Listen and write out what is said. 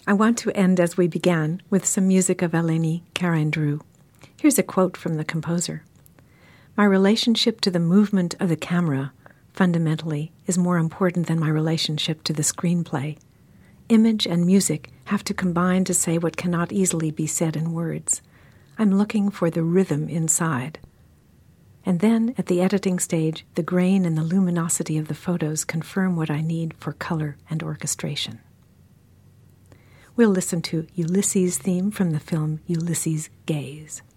I want to end as we began with some music of Eleni Karandrou. Here's a quote from the composer. "My relationship to the movement of the camera, fundamentally, is more important than my relationship to the screenplay. Image and music have to combine to say what cannot easily be said in words. I'm looking for the rhythm inside. And then, at the editing stage, the grain and the luminosity of the photos confirm what I need for color and orchestration." We'll listen to Ulysses' theme from the film Ulysses' Gaze.